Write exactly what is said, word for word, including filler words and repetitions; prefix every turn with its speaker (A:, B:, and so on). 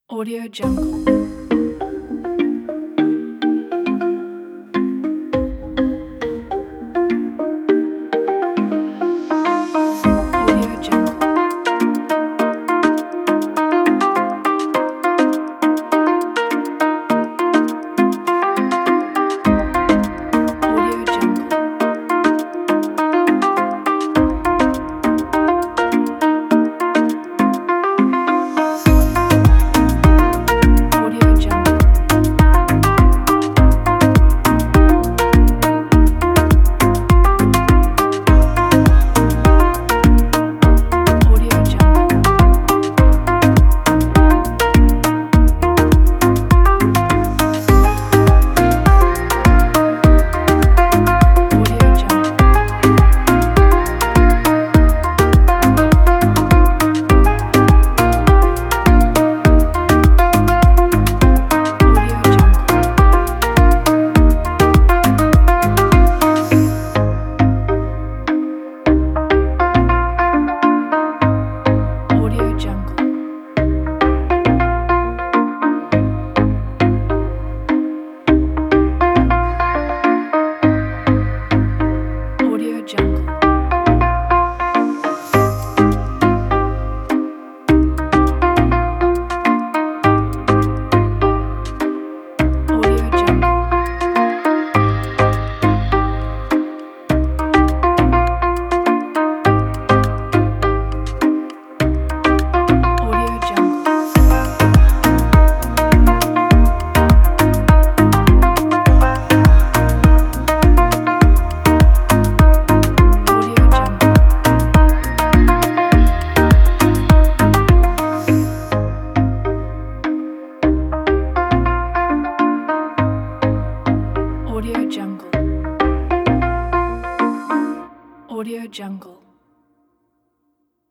A: Audio Jungle. Audio Jungle. Audio Jungle. Audio Jungle. Audio Jungle. Audio Jungle. Audio Jungle. Audio Jungle. Audio Jungle. Audio Jungle. Audio Jungle. Audio Jungle. Audio Jungle. Audio Jungle.